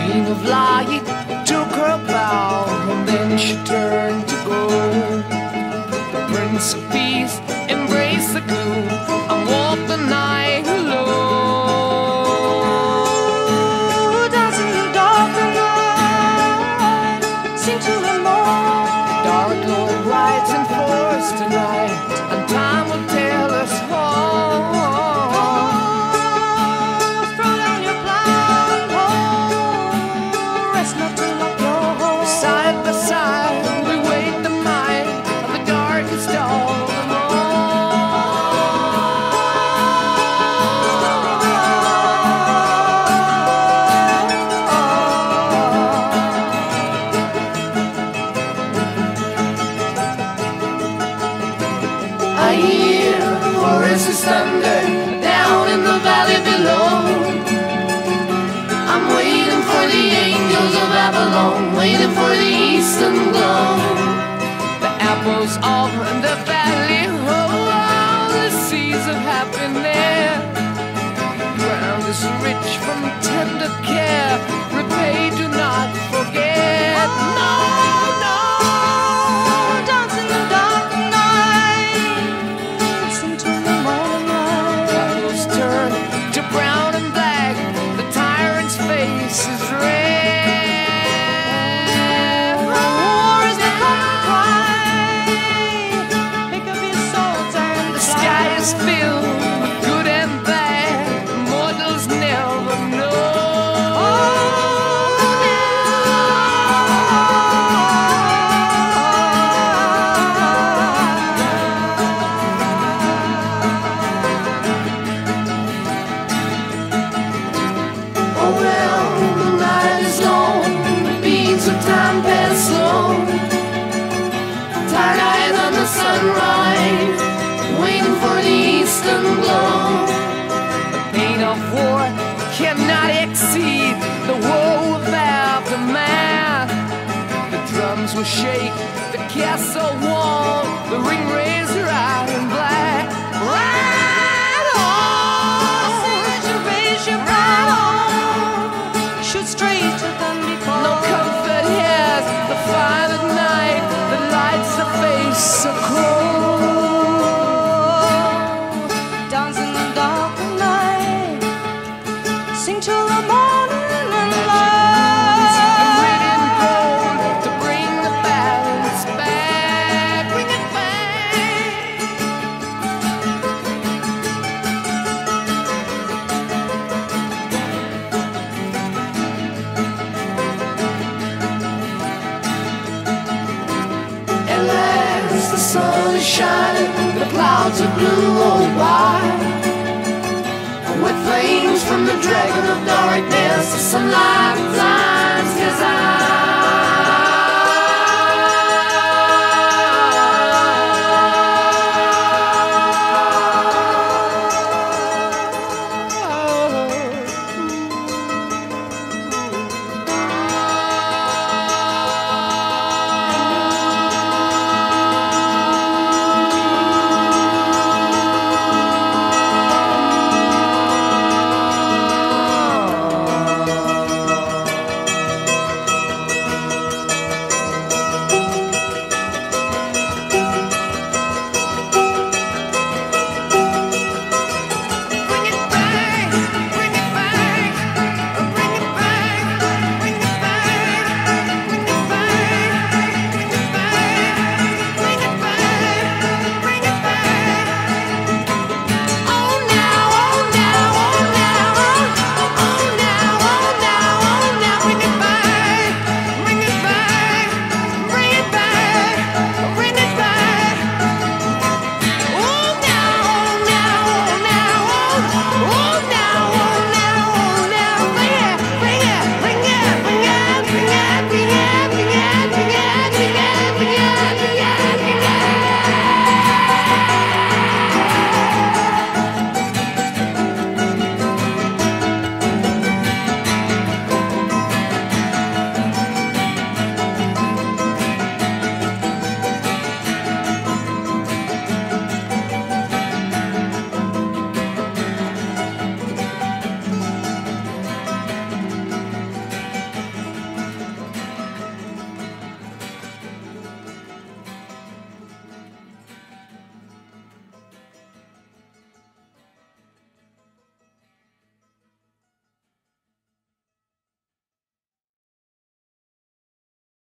Queen of Light took her bow, and then she turned to go. The Prince of Peace embraced the gloom and walked the night alone. Dancing in the dark of night, sing to the moon. Dark Lord rides in force tonight, and time will tell us all. Throw down your blind hole, rest not to lock your hole. Side by side, we wait the might of the darkest of them all. I hear voices thunder down in the valley below. I'm waiting for the angels of Avalon, waiting for the eastern glow. The apples of the valley, oh, all the seeds of happiness. Ground is rich from tender care, repay, do not forget. No, no. Dance in the dark of night, sing to the morning light. Clouds turn to brown and black, the tyrant's face is red. War is the common cry, pick up your swords and The sky is filled with good and bad, mortals never know. Oh well, the night is long, the beats of time pass slow. Tired eyes on the sunrise, waiting for the eastern glow. The pain of war cannot exceed the woe of aftermath. The drums will shake, the castle wall, the ring razor iron black. Ride on! Raise your brow, shoot straight to them before. No comfort has the fire at night that lights the face so cold. Dance in the dark of night, sing till the morning light. Written gold to bring the balance back, bring it back. At last the sun is shining, the clouds are blue or white. With flames from the dragon of darkness, the sunlight is